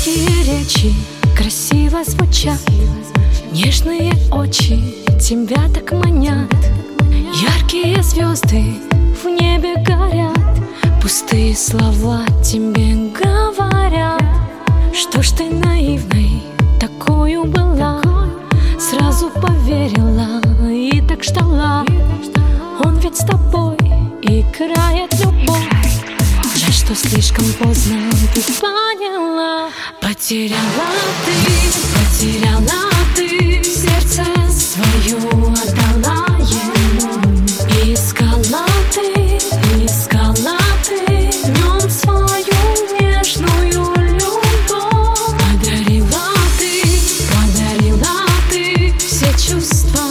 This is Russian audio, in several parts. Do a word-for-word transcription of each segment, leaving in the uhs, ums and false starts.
Яркие речи красиво звучат, нежные очи тебя так манят. Яркие звезды в небе горят, пустые слова тебе говорят. Что ж ты наивной такую была, сразу поверила и так ждала. Он ведь с тобой играет любовь. Жаль, что слишком поздно ты поняла. Потеряла ты, потеряла ты, сердце свое отдала ему. И искала ты, искала ты в нем свою нежную любовь. Подарила ты, подарила ты все чувства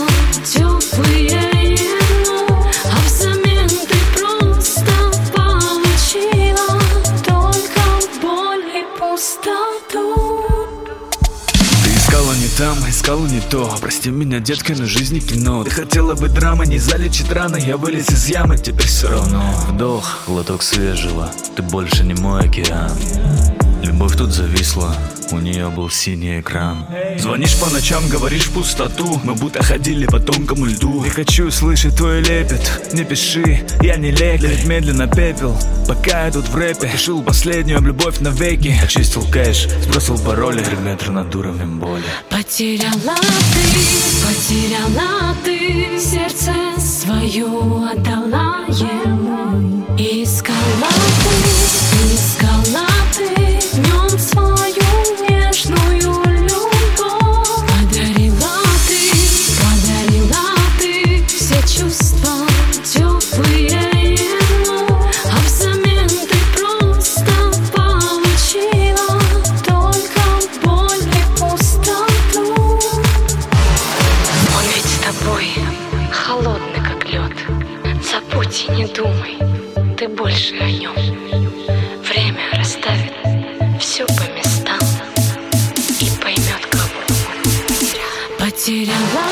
теплые ему, а взамен ты просто получила только боль и пустоту. Искала не там, искала не то. Прости меня, детка, но жизнь не кино. Ты хотела быть драмой, не залечить раны. Я вылез из ямы, теперь все равно. Вдох, глоток свежего, ты больше не мой океан. Любовь тут зависла, у нее был синий экран. Звонишь по ночам, говоришь в пустоту. Мы будто ходили по тонкому льду. Не хочу слышать твой лепет. Не пиши, я не лекарь. Медленно пепел, пока я тут в рэпе. Решил последнюю об любовь навеки. Очистил кэш, сбросил пароли. Три метра над уровнем боли. Потеряла ты, потеряла ты, сердце свое отдала ему. И искала ты, искала ты в нем свою нежную любовь. Подарила ты, подарила ты все чувства теплые ему, а взамен ты просто получила только боль и пустоту. Он ведь с тобой холодный как лед. Забудь и не думай ты больше о нем. Время расставит все по местам и поймет, кого он потеряла.